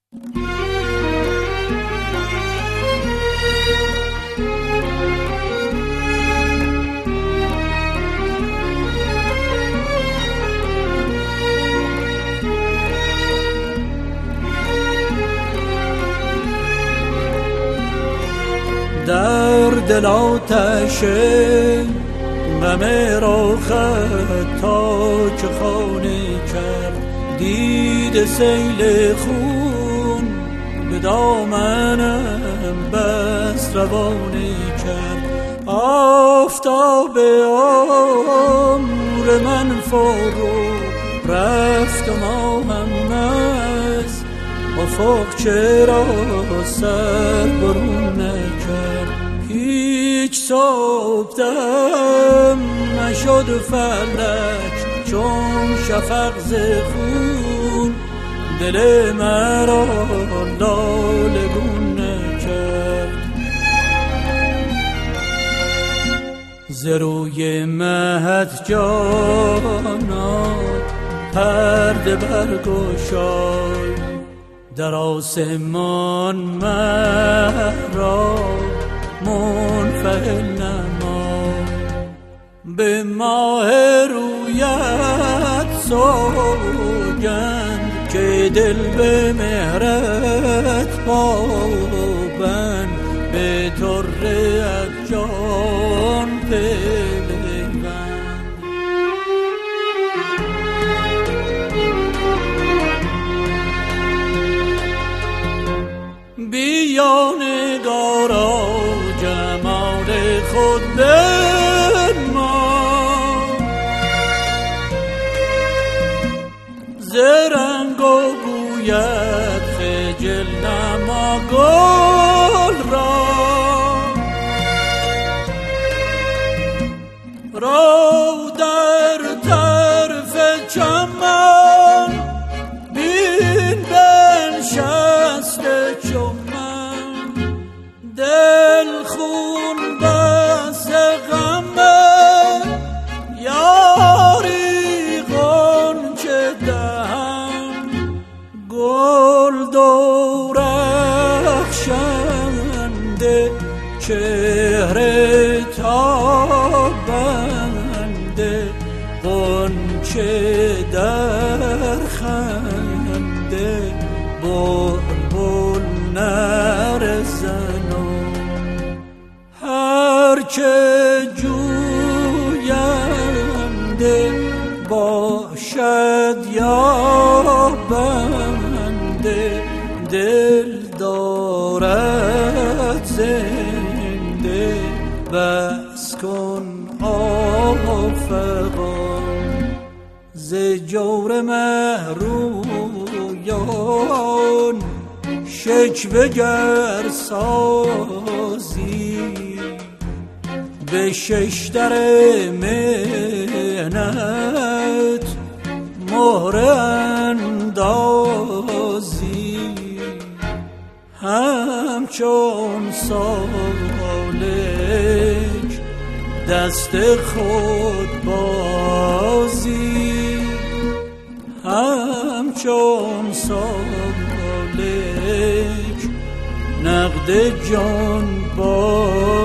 در دل آتش غم را خطا که خانه کرد، دید سیل خون به دامنم بس روانه کرد. آفتاب عمر من فرو رفت و ماهم از افق چرا سر برون نکرد. هیچ صبح دم نشد فلک چون شفق ز خون، دل مرا لاله گون نکرد. ز روی مهد جانا پرده برگشای، در آسمان مه را منفعل نما. به ماه رویت سوگند که دل به مهرت پابند، به طره جان پیوند. بیا نگارا جمال خود بنما، ز رنگ و بویت خجل نما گل را. رو در طرف چمن بین بنشسته چمن، دل خون بس غمه یاری غنچه دهم، گل درخشنده چهره تابنده، غنچه در خنده بلبل نرزنم. هر که جوینده باشد یا بنده، دل دارد زنده بس کن آفغان. ز جور مهرویان شکوه گر سازی، به ششدر مهنت مهره اندازی، همچون سالک دست خود بازی، همچون سالک نقد جان باز.